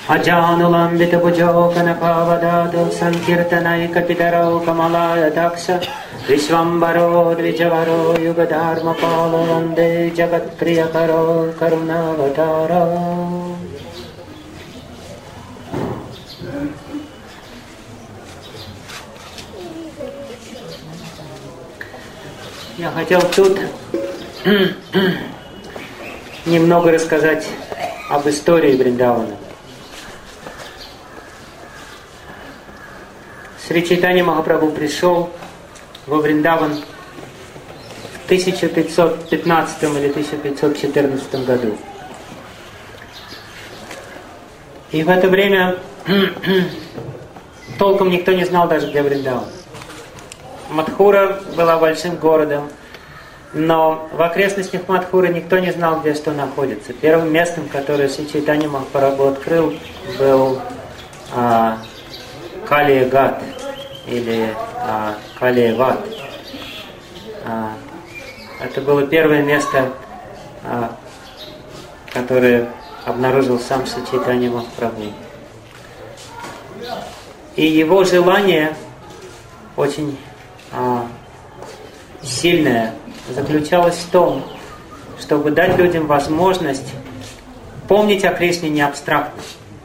Ajanulambita pujo kanakavadado sankirtanai kapitaro kamalaya daksa Vishvambaro dvijavaro yugadharma palo vande jagat priyakaro karunavataro. Я хотел тут немного рассказать об истории Вриндавана. Шри Чайтанья Махапрабху пришел во Вриндаван в 1515 или 1514 году. И в это время толком никто не знал даже, где Вриндаван. Мадхура была большим городом, но в окрестностях Мадхуры никто не знал, где что находится. Первым местом, которое Шри Чайтанья Махапрабху открыл, был Калия-Гат или Калия-Ват. Это было первое место, которое обнаружил сам Шри Чайтанья Махапрабху. И его желание очень сильное заключалось в том, чтобы дать людям возможность помнить о Кришне не абстрактно.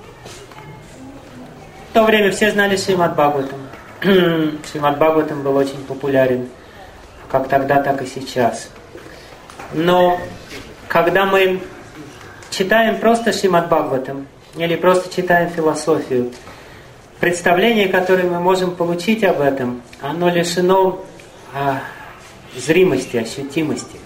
В то время все знали Шримад Бхагаватам. Шримад Бхагаватам был очень популярен, как тогда, так и сейчас. Но когда мы читаем просто Шримад Бхагаватам или просто читаем философию, представление, которое мы можем получить об этом, оно лишено зримости, ощутимости.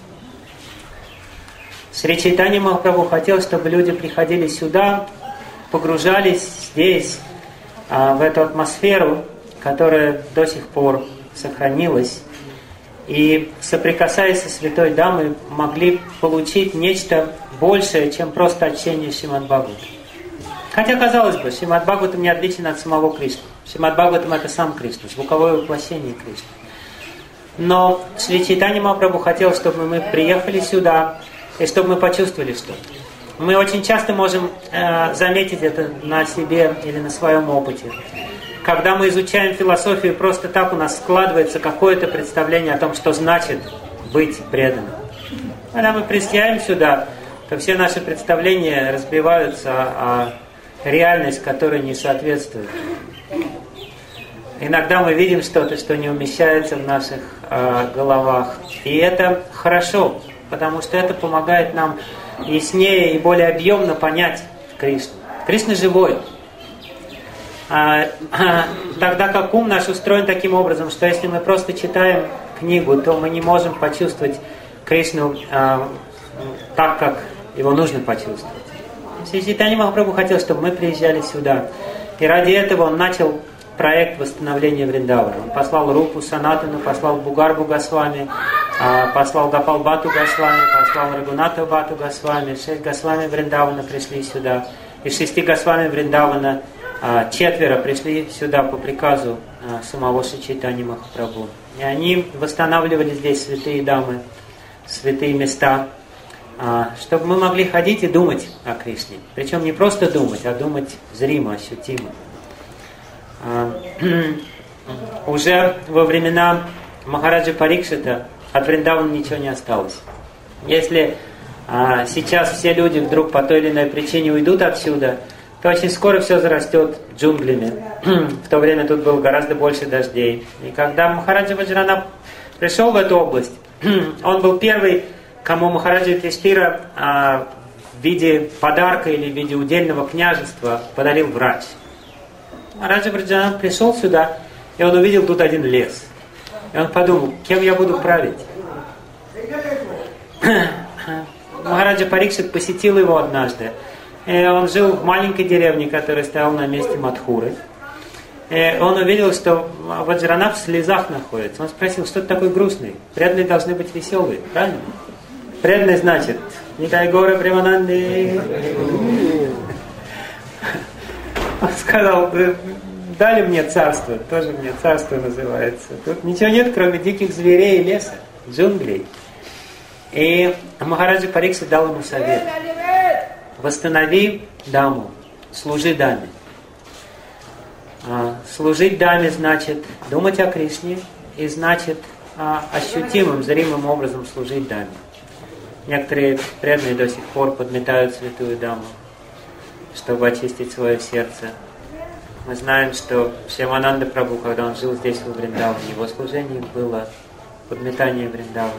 Шри Чайтанья Махапрабху хотел, чтобы люди приходили сюда, погружались здесь, в эту атмосферу, которая до сих пор сохранилась, и, соприкасаясь со Святой Дамой, могли получить нечто большее, чем просто чтение Шримад Бхагаватам. Хотя, казалось бы, Шримад Бхагаватам не отличен от самого Кришны. Шримад Бхагаватам — это сам Кришна, звуковое воплощение Кришны. Но Шри Чайтанья Махапрабху хотел, чтобы мы приехали сюда, и чтобы мы почувствовали что-то. Мы очень часто можем заметить это на себе или на своем опыте. Когда мы изучаем философию, просто так у нас складывается какое-то представление о том, что значит быть преданным. Когда мы приезжаем сюда, то все наши представления разбиваются о реальность, которая не соответствует. Иногда мы видим что-то, что не умещается в наших головах. И это хорошо, потому что это помогает нам яснее и более объемно понять Кришну. Кришна живой. Тогда как ум наш устроен таким образом, что если мы просто читаем книгу, то мы не можем почувствовать Кришну так, как его нужно почувствовать. Шри Чайтанья Махапрабху хотел, чтобы мы приезжали сюда. И ради этого он начал проект восстановления Вриндавана. Он послал Рупу Санатану, послал Бугарбу Госвами, послал Гапалбату Госвами, послал Рагуната Бату Госвами. 6 Госвами Вриндавана пришли сюда. Из 6 Госвами Вриндавана 4 пришли сюда по приказу самого Шри Чайтаньи Махапрабху. И они восстанавливали здесь святые дамы, святые места, чтобы мы могли ходить и думать о Кришне. Причем не просто думать, а думать зримо, ощутимо. Уже во времена Махараджа Парикшита от Вриндавана ничего не осталось. Если сейчас все люди вдруг по той или иной причине уйдут отсюда, то очень скоро все зарастет джунглями. В то время тут было гораздо больше дождей. И когда Махараджа Ваджранабх пришел в эту область, он был первый, кому Махараджа Юдхиштхира в виде подарка или в виде удельного княжества подарил врач. Махараджа Ваджранабх пришел сюда, и он увидел тут один лес. И он подумал, кем я буду править? Махараджа Парикшит посетил его однажды. И он жил в маленькой деревне, которая стояла на месте Мадхуры. И он увидел, что Ваджранабх в слезах находится. Он спросил, что ты такой грустный? Преданные должны быть веселые, правильно? Преданный значит, Никай Гора Премананды. Он сказал, дали мне царство, тоже мне царство называется. Тут ничего нет, кроме диких зверей и леса, джунглей. И Махараджа Парикшит дал ему совет. Восстанови даму, служи даме. Служить даме значит думать о Кришне и значит ощутимым, зримым образом служить даме. Некоторые преданные до сих пор подметают святую даму, чтобы очистить свое сердце. Мы знаем, что Шьямананда Прабху, когда он жил здесь, в Вриндаване, его служением было подметание Вриндавана.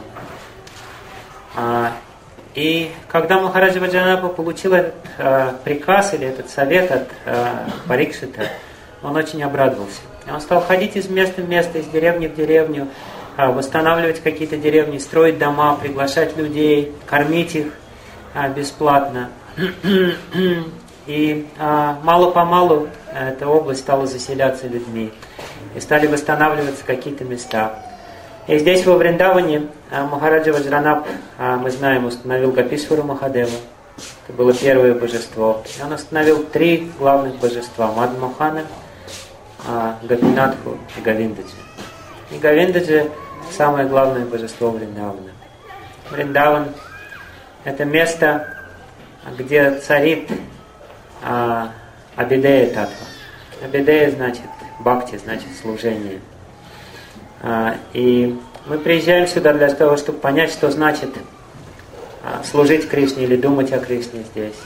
И когда Махараджа Ваджранапа получил этот приказ или этот совет от Парикшита, он очень обрадовался. И он стал ходить из места в место, из деревни в деревню, восстанавливать какие-то деревни, строить дома, приглашать людей, кормить их бесплатно. И мало-помалу эта область стала заселяться людьми. И стали восстанавливаться какие-то места. И здесь, во Вриндаване, Махараджа Ваджранап, мы знаем, установил Гопишвару Махадева. Это было первое божество. И он установил 3 главных божества. Мадха Мохана, Гопинатху и Говиндаджи. И Говиндаджи – самое главное божество Вриндавана. Вриндаван – это место, где царит Абидея Татва. Абидея значит бхакти, значит служение. И мы приезжаем сюда для того, чтобы понять, что значит служить Кришне или думать о Кришне здесь.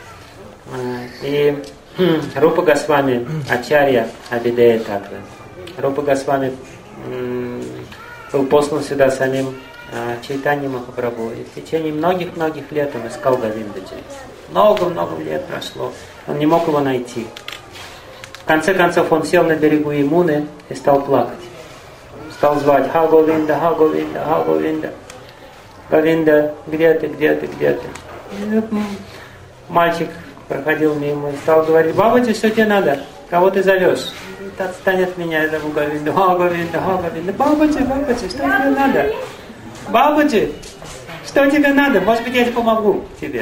И Рупа Госвами, Ачарья Абидея Татва. Рупа Госвами был послан сюда самим Чайтанья Махапрабху. И в течение многих-многих лет он искал Говиндаджи. Много-много лет прошло. Он не мог его найти. В конце концов он сел на берегу Ямуны и стал плакать. Стал звать: «Ха Говинда, Ха Говинда, Ха Говинда». «Говинда, где ты, где ты, где ты?» И мальчик проходил мимо и стал говорить: «Бабаджи, что тебе надо? Кого ты зовешь?» «Отстань от меня, я зову Говинду, Ха Говинда, Ха Говинда». «Бабаджи, Бабаджи, что тебе надо? Бабаджи, что тебе надо? Может быть, я помогу тебе».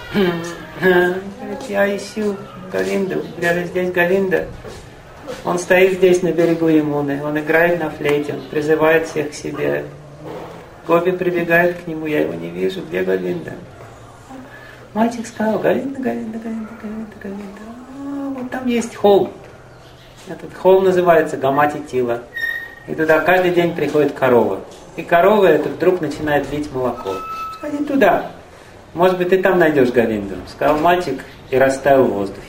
«Я ищу Говинду, где здесь Говинда?» Он стоит здесь на берегу Ямуны, он играет на флейте, он призывает всех к себе. Гопи прибегает к нему, я его не вижу, где Говинда? Мальчик сказал: «Говинда, Говинда, Говинда, Говинда, Говинда». Вот там есть холм. Этот холм называется Гамати Тила. И туда каждый день приходит корова. И корова эта вдруг начинает лить молоко. Сходи туда. Может быть, ты там найдешь Говинду. Сказал мальчик и растаял в воздухе.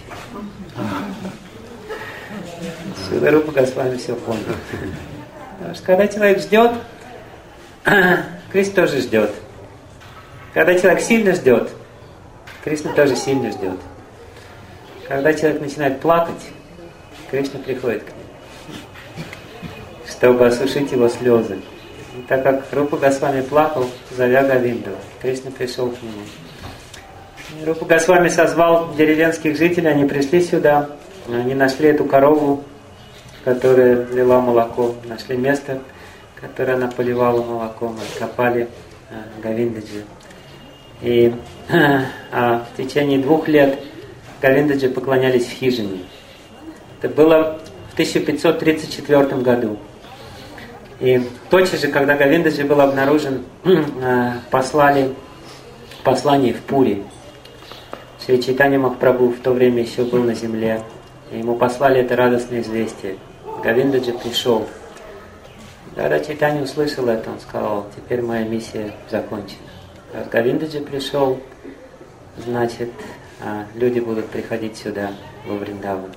Сюда Рупа Госвами все понял. Потому что когда человек ждет, Кришна тоже ждет. Когда человек сильно ждет, Кришна тоже сильно ждет. Когда человек начинает плакать, Кришна приходит к нему, чтобы осушить его слезы. И так как Рупа Госвами плакал, зовя Говинду, Кришна пришел к нему. И Рупа Госвами созвал деревенских жителей, они пришли сюда, они нашли эту корову, которая лила молоко, нашли место, которое она поливала молоком, откопали Говиндаджи. И в течение 2 лет Говиндаджи поклонялись в хижине. Это было в 1534 году. И тотчас же, когда Говиндаджи был обнаружен, послали послание в Пури. Шри Чайтанья Махапрабху в то время еще был на земле. И ему послали это радостное известие. Говиндаджи пришел. Когда Чайтанья услышал это, он сказал: «Теперь моя миссия закончена». Раз Говиндаджи пришел, значит, люди будут приходить сюда, во Вриндаван.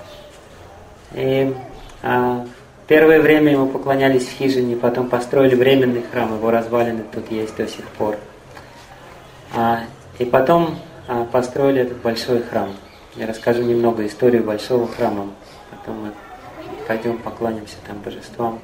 И первое время ему поклонялись в хижине, потом построили временный храм, его развалины тут есть до сих пор. И потом построили этот большой храм. Я расскажу немного историю большого храма, потом мы пойдем поклонимся там божествам.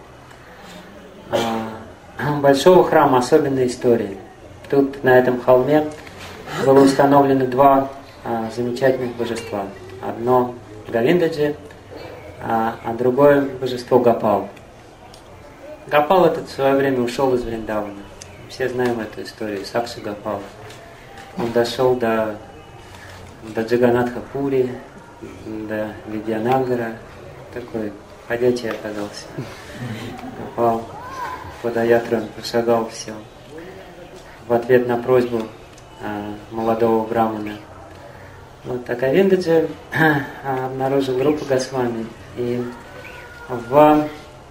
Большого храма особенная история. Тут, на этом холме, было установлено 2 замечательных божества. Одно Говиндаджи, а другое божество Гопал. Гопал этот в свое время ушел из Вриндавана. Все знаем эту историю, Сакши Гопал. Он дошел до Джаганатха Пури, до Видьянагара. Такой ходячий оказался. Гопал. Падаятру он прошагал все. В ответ на просьбу молодого брамана Вот так Говиндаджи обнаружил Рупу Госвами. И в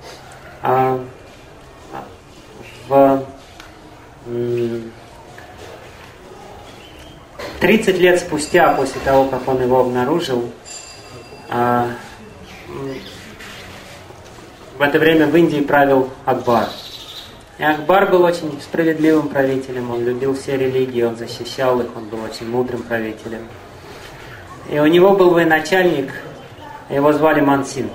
30 лет спустя, после того, как он его обнаружил, в это время в Индии правил Акбар. И Акбар был очень справедливым правителем, он любил все религии, он защищал их, он был очень мудрым правителем. И у него был военачальник, его звали Мансинг.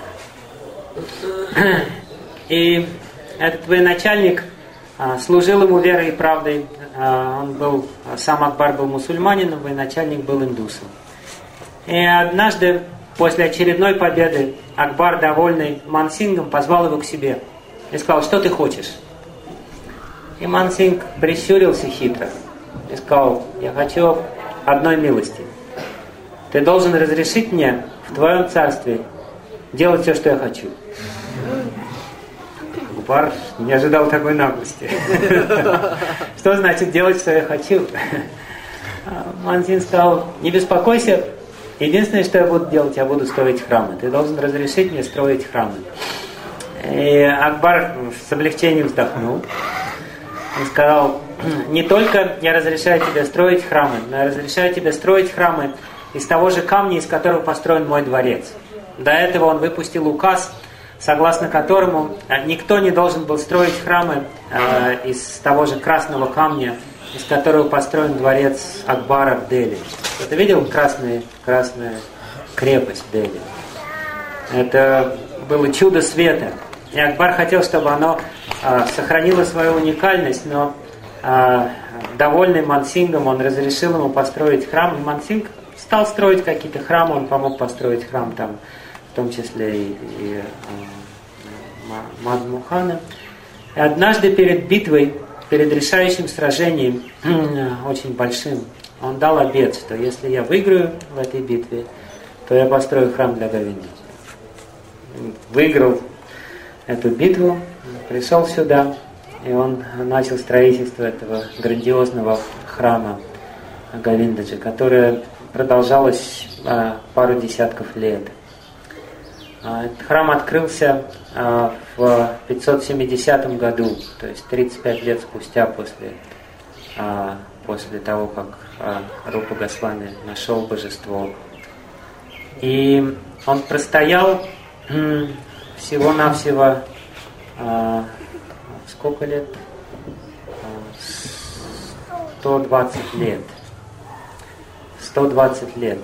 И этот военачальник служил ему верой и правдой. Сам Акбар был мусульманином, военачальник был индусом. И однажды, после очередной победы, Акбар, довольный Мансингом, позвал его к себе и сказал: что ты хочешь? И Мансинг прищурился хитро и сказал: я хочу одной милости. Ты должен разрешить мне в твоем царстве делать все, что я хочу. Акбар не ожидал такой наглости. Что значит делать, что я хочу? Мансинг сказал: не беспокойся, единственное, что я буду делать, я буду строить храмы. Ты должен разрешить мне строить храмы. И Акбар с облегчением вздохнул. Он сказал: не только я разрешаю тебе строить храмы, но я разрешаю тебе строить храмы из того же камня, из которого построен мой дворец. До этого он выпустил указ, согласно которому никто не должен был строить храмы из того же красного камня, из которого построен дворец Акбара в Дели. Ты видел красная крепость в Дели? Это было чудо света. И Акбар хотел, чтобы оно сохранило свою уникальность, но довольный Мансингом, он разрешил ему построить храм. И Мансинг стал строить какие-то храмы, он помог построить храм там, в том числе и Мадмухана. И однажды перед битвой, перед решающим сражением, очень большим, он дал обет, что если я выиграю в этой битве, то я построю храм для Говинды. Выиграл эту битву, пришел сюда, и он начал строительство этого грандиозного храма Говиндаджи, которое продолжалось пару десятков лет. Этот храм открылся в 570 году, то есть 35 лет спустя после того, как Рупа Госвами нашел божество. И он простоял всего-навсего сколько лет? 120 лет. 120 лет.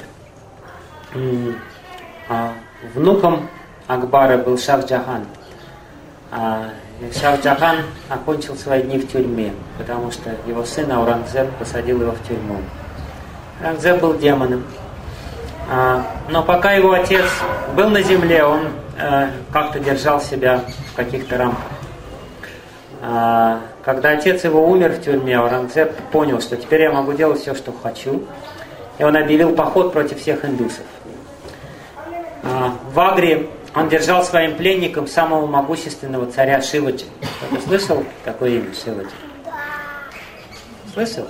Внуком Акбара был Шах-Джахан. Шах-Джахан окончил свои дни в тюрьме, потому что его сын Аурангзеб посадил его в тюрьму. Аурангзеб был демоном. Но пока его отец был на земле, он как-то держал себя в каких-то рамках. Когда отец его умер в тюрьме, Аурангзеб понял, что теперь я могу делать все, что хочу. И он объявил поход против всех индусов. В Агре он держал своим пленником самого могущественного царя Шиваджи. Кто-то слышал такое имя Шиваджи? Слышал?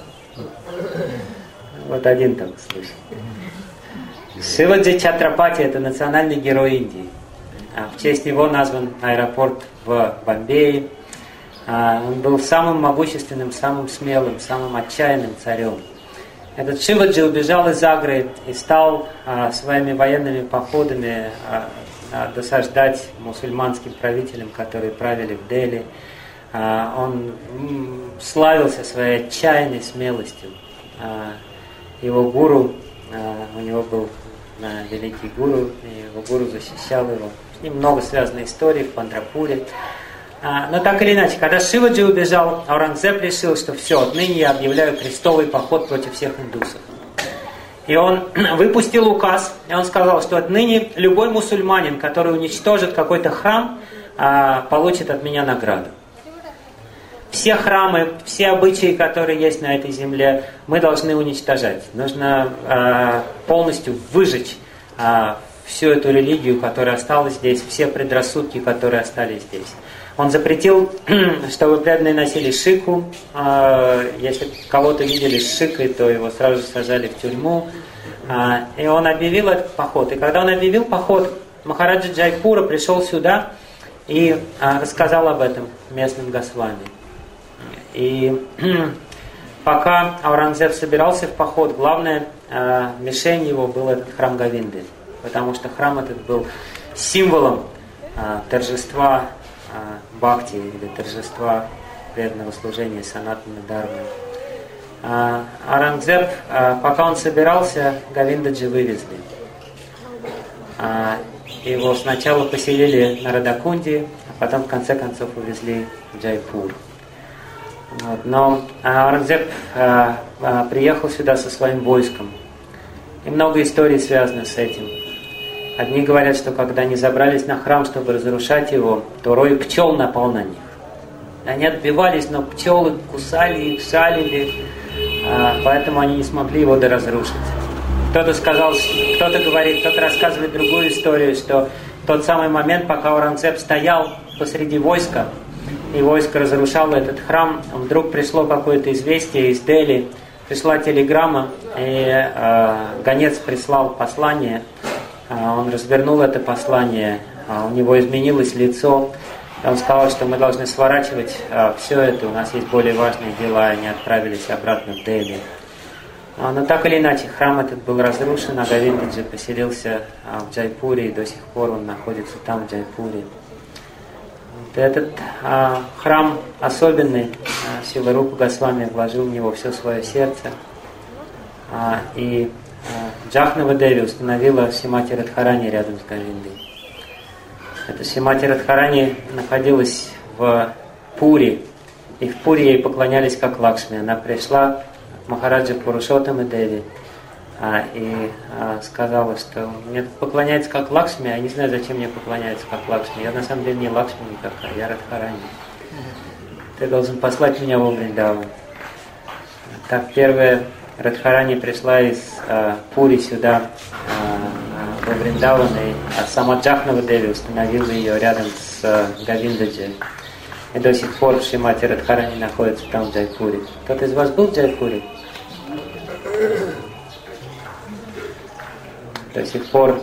Вот один так слышал. Шиваджи Чатрапати — это национальный герой Индии. В честь него назван аэропорт в Бомбее. Он был самым могущественным, самым смелым, самым отчаянным царем. Этот Шиваджи убежал из Агры и стал своими военными походами досаждать мусульманским правителям, которые правили в Дели. Он славился своей отчаянной смелостью. Его гуру, у него был великий гуру, и его гуру защищал его. С ним много связано историй в Пандрапуре. Но так или иначе, когда Шиваджи убежал, Аурангзеб решил, что все, отныне я объявляю крестовый поход против всех индусов. И он выпустил указ, и он сказал, что отныне любой мусульманин, который уничтожит какой-то храм, получит от меня награду. Все храмы, все обычаи, которые есть на этой земле, мы должны уничтожать. Нужно полностью выжечь всю эту религию, которая осталась здесь, все предрассудки, которые остались здесь. Он запретил, чтобы преданные носили шику. Если кого-то видели с шикой, то его сразу же сажали в тюрьму. И он объявил этот поход. И когда он объявил поход, Махараджа Джайпура пришел сюда и рассказал об этом местным Госвами. И пока Аурангзеб собирался в поход, главная мишень его был этот храм Говинды. Потому что храм этот был символом торжества бхакти или торжества преданного служения Санатана Дхармы. Аурангзеб, пока он собирался, Говиндаджи вывезли. Его сначала поселили на Радакунде, а потом в конце концов увезли в Джайпур. Но Аурангзеб приехал сюда со своим войском. И много историй связано с этим. Одни говорят, что когда они забрались на храм, чтобы разрушать его, то рой пчел напал на них. Они отбивались, но пчелы кусали их, жалили, поэтому они не смогли его доразрушить. Кто-то рассказывает другую историю, что в тот самый момент, пока Аурангзеб стоял посреди войска, и войско разрушало этот храм, вдруг пришло какое-то известие из Дели, пришла телеграмма, и гонец прислал послание. Он развернул это послание, у него изменилось лицо. Он сказал, что мы должны сворачивать все это, у нас есть более важные дела, и они отправились обратно в Дели. Но так или иначе, храм этот был разрушен, а Говиндаджи поселился в Джайпуре, и до сих пор он находится там, в Джайпуре. Этот храм особенный, Шрила Рупа Госвами вложил в него все свое сердце. И Джахнава Деви установила Шримати Радхарани рядом с Говиндой. Эта Шримати Радхарани находилась в Пури, и в Пури ей поклонялись как Лакшми. Она пришла к Махараджа Пурушоттаме Деви и сказала, что мне поклоняется как Лакшми, а я не знаю, зачем мне поклоняется как Лакшми. Я на самом деле не Лакшми никакая, я Радхарани. Ты должен послать меня во Вриндаван. Так первая Радхарани пришла из Пури сюда, во Вриндаван, и сама Джахнава Деви установила ее рядом с Говиндаджи. И до сих пор Шримати Радхарани находится там, в Джайпуре. Кто-то из вас был в Джайпуре? До сих пор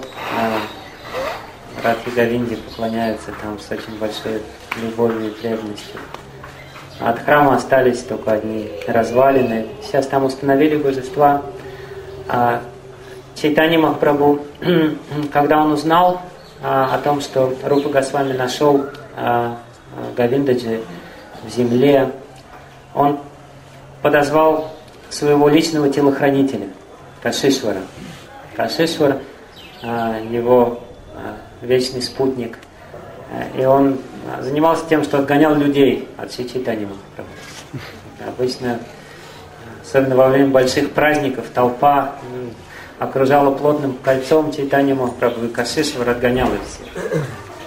Радхи Говинде поклоняются там с очень большой любовью и преданностью. От храма остались только одни развалины. Сейчас там установили божества. Чайтанья Махапрабху, когда он узнал о том, что Рупа Госвами нашел Говиндаджи в земле, он подозвал своего личного телохранителя, Кашишвара. Кашишвар, его вечный спутник. И он занимался тем, что отгонял людей от Шри Чайтаньи Махапрабху. Обычно, особенно во время больших праздников, толпа окружала плотным кольцом Чайтаньи Махапрабху, и Кашишвар отгонял их всех.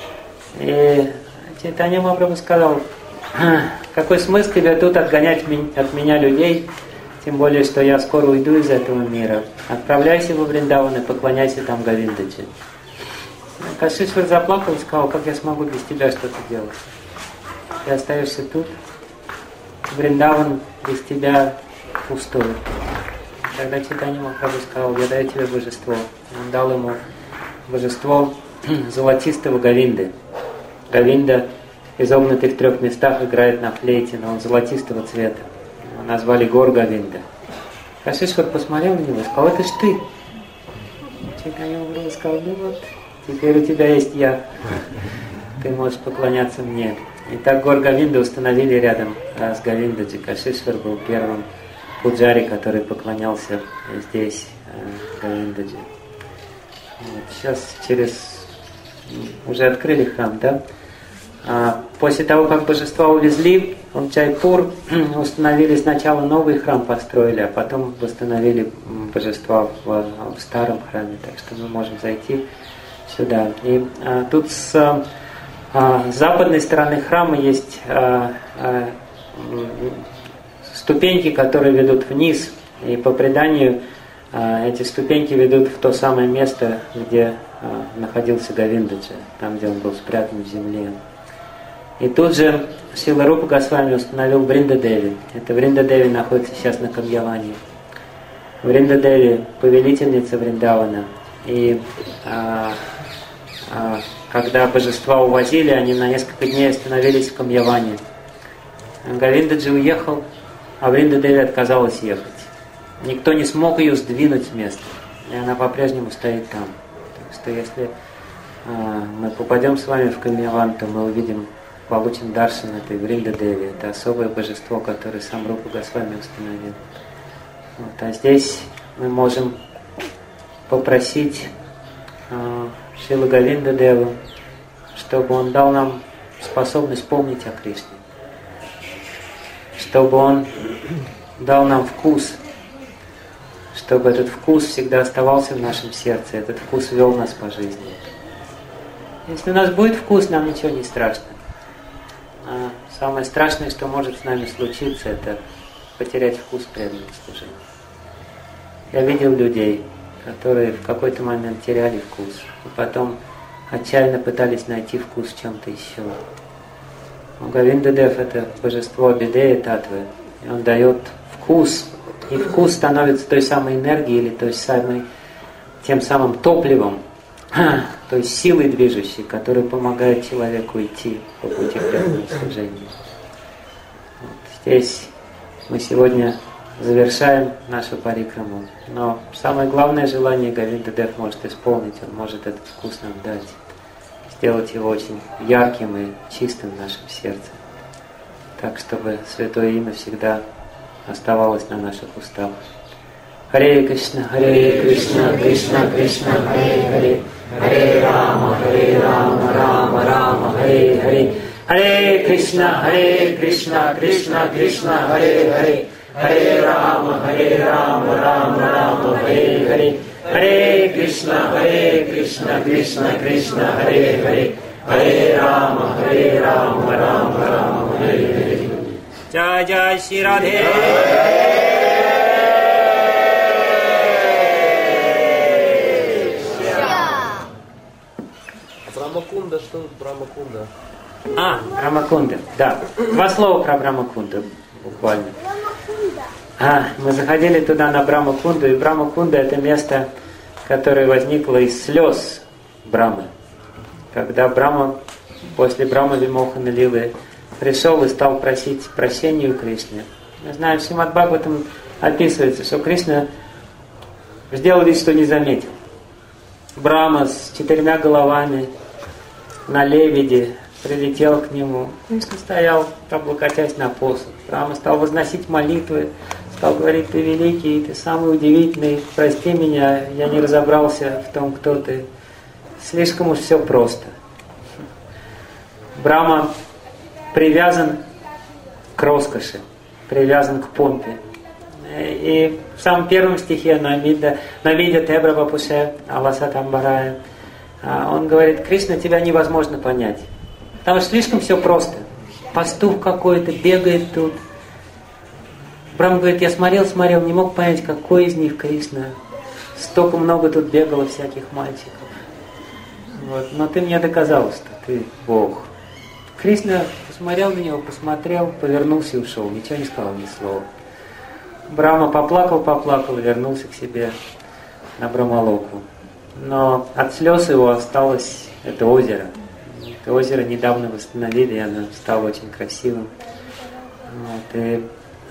И Чайтанья Махапрабху сказал: какой смысл тебе тут отгонять от меня людей, тем более, что я скоро уйду из этого мира. Отправляйся во Вриндаван и поклоняйся там Говиндаджи. Кашишвар заплакал и сказал: как я смогу без тебя что-то делать? Ты остаешься тут, Вриндаван без тебя пустой. Тогда Чайтанья Махапрабху сказал: я даю тебе божество. Он дал ему божество золотистого Говинды. Говинда в изогнутых 3 местах играет на флейте, но он золотистого цвета. Его назвали Гор Говинда. Кашишвар посмотрел на него и сказал: это ж ты. Чайтанья Махапрабху сказал: ну вот, теперь у тебя есть я. Ты можешь поклоняться мне. И так Гор Говинда установили рядом с Говиндаджи. Кашишвар был первым пуджари, который поклонялся здесь Говиндаджи. Вот. Сейчас уже открыли храм, да? После того, как божества увезли в Джайпур, установили сначала новый храм, построили, а потом восстановили божества в старом храме. Так что мы можем зайти сюда. И тут с западной стороны храма есть ступеньки, которые ведут вниз. И по преданию эти ступеньки ведут в то самое место, где находился Говиндаджи, там, где он был спрятан в земле. И тут же Шрила Рупа Госвами установил Вринда Деви. Это Вринда Деви находится сейчас на Камьяване. Вриндадеви, повелительница Вриндавана. И когда божества увозили, они на несколько дней остановились в Камьяване. Говиндаджи уехал, а Вриндадеви отказалась ехать. Никто не смог ее сдвинуть с места, и она по-прежнему стоит там. Так что если мы попадем с вами в Камьяван, то мы увидим, получим даршан этой Вриндадеви. Это особое божество, которое сам Рупа Госвами установил. Вот, а здесь мы можем попросить Шрила Говиндадеву, чтобы он дал нам способность помнить о Кришне, чтобы он дал нам вкус, чтобы этот вкус всегда оставался в нашем сердце, этот вкус вел нас по жизни. Если у нас будет вкус, нам ничего не страшно. А самое страшное, что может с нами случиться, это потерять вкус преданного служения. Я видел людей, которые в какой-то момент теряли вкус, и потом отчаянно пытались найти вкус в чем-то еще. Говиндадев — это божество Абидея Татвы, и он дает вкус, и вкус становится той самой энергией или тем самым топливом, то есть силой движущей, которая помогает человеку идти по пути преданного служения. Вот здесь мы сегодня завершаем нашу парикраму, но самое главное желание Говиндадев может исполнить, он может этот вкус нам дать, сделать его очень ярким и чистым в нашем сердце, так, чтобы Святое Имя всегда оставалось на наших устах. Харе Кришна, Кришна Кришна, Харе Харе, Харе Рама, Рама Рама, Харе Харе, Харе Кришна, Кришна Кришна, Харе Харе, Харе Рама, Рама, Харе Харе, Харе Кришна, Кришна Кришна, Харе Харе, Харе Рама, Рама, Харе Харе. Джай Джай Шри Радhe. Брамакунда, что Брамакунда? Брамакунда, да. Два слова про Брамакунду, буквально. Мы заходили туда на Брамакунду, и Брамакунда — это место, которое возникло из слез Брамы. Когда Брама, после Брама Вимохана Лилы, пришел и стал просить прощения у Кришны. Мы знаем, в Шримад Бхагаватам описывается, что Кришна сделал вид, что не заметил. Брама с 4 головами на лебеде прилетел к нему. Кришна стоял, облокотясь на посох. Брама стал возносить молитвы, стал говорить: ты великий, ты самый удивительный, прости меня, я не разобрался в том, кто ты. Слишком уж все просто. Брама привязан к роскоши, привязан к помпе. И в самом первом стихе Навида Тебра Вапуше Аласа Тамбарая он говорит: Кришна, тебя невозможно понять. Потому что слишком все просто. Пастух какой-то бегает тут. Брахма говорит: я смотрел, не мог понять, какой из них Кришна. Столько много тут бегало всяких мальчиков. Вот. Но ты мне доказал, что ты Бог. Кришна посмотрел на него, повернулся и ушел. Ничего не сказал, ни слова. Брахма поплакал и вернулся к себе на Брамалоку. Но от слез его осталось это озеро. Это озеро недавно восстановили, и оно стало очень красивым. Вот. И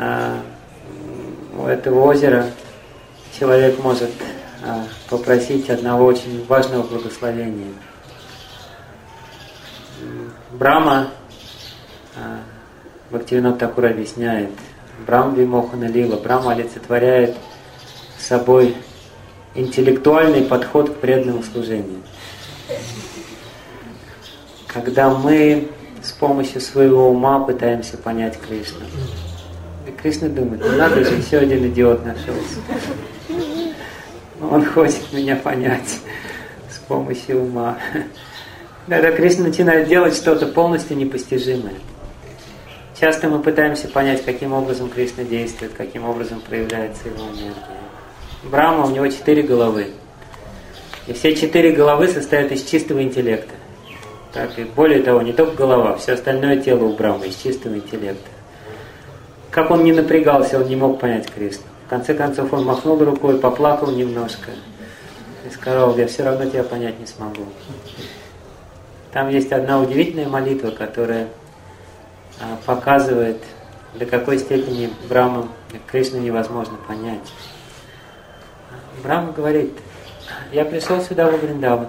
у этого озера человек может попросить одного очень важного благословения. Брахма, Бхактивинода Тхакур объясняет, Брахма Вимохана Лила, Брахма олицетворяет собой интеллектуальный подход к преданному служению. Когда мы с помощью своего ума пытаемся понять Кришну. И Кришна думает: ну надо же, еще один идиот нашелся. Он хочет меня понять с помощью ума. Когда Кришна начинает делать что-то полностью непостижимое. Часто мы пытаемся понять, каким образом Кришна действует, каким образом проявляется его энергия. Брахма, у него 4 головы. И все 4 головы состоят из чистого интеллекта. Так, и более того, не только голова, все остальное тело у Брахмы из чистого интеллекта. Как он не напрягался, он не мог понять Кришну. конце концов он махнул рукой, поплакал немножко и сказал: я все равно тебя понять не смогу. Там есть одна удивительная молитва, которая показывает, до какой степени Брахму, Кришну невозможно понять. Брахма говорит: я пришел сюда, во Вриндаван,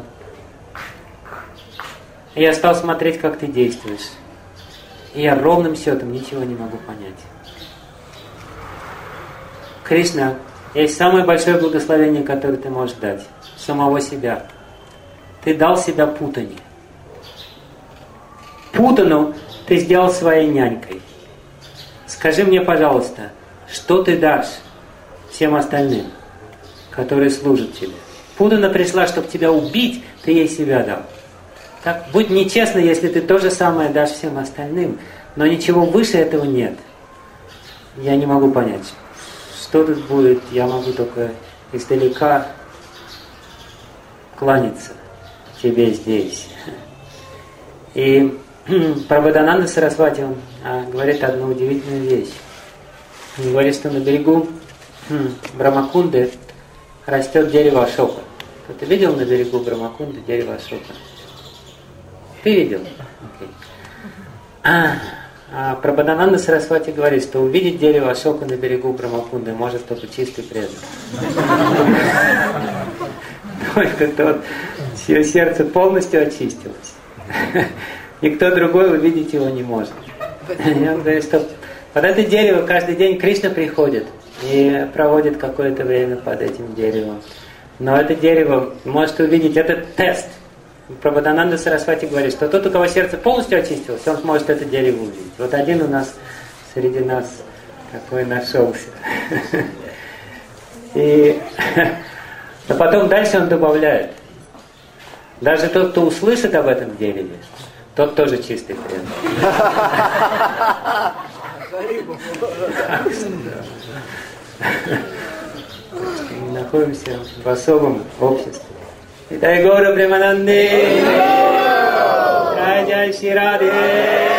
и я стал смотреть, как ты действуешь. И я ровным счетом ничего не могу понять. Кришна, есть самое большое благословение, которое ты можешь дать. Самого себя. Ты дал себя Путане. Путану ты сделал своей нянькой. Скажи мне, пожалуйста, что ты дашь всем остальным, которые служат тебе? Путана пришла, чтобы тебя убить, ты ей себя дал. Так, будь нечестно, если ты то же самое дашь всем остальным, но ничего выше этого нет. Я не могу понять, что тут будет, я могу только издалека кланяться тебе здесь. И Прабодхананда Сарасвати, он говорит одну удивительную вещь. Он говорит, что на берегу Брамакунды растет дерево Ашока. Кто-то видел на берегу Брамакунды дерево Ашока? Ты видел? Okay. Прабодхананда Сарасвати говорит, что увидеть дерево Ашока на берегу Брамакунды может только чистый преданный. Только тот, чье сердце полностью очистилось. Никто другой увидеть его не может. И он говорит, что под это дерево каждый день Кришна приходит и проводит какое-то время под этим деревом. Но это дерево может увидеть, этот тест. Прабодхананда Сарасвати говорит, что тот, у кого сердце полностью очистилось, он сможет это дерево увидеть. Вот один у нас среди нас такой нашелся. Но потом дальше он добавляет. Даже тот, кто услышит об этом дереве, тот тоже чистый преданный. Мы находимся в особом обществе. Дай Гора Премананде, Раджа Шри Радhe.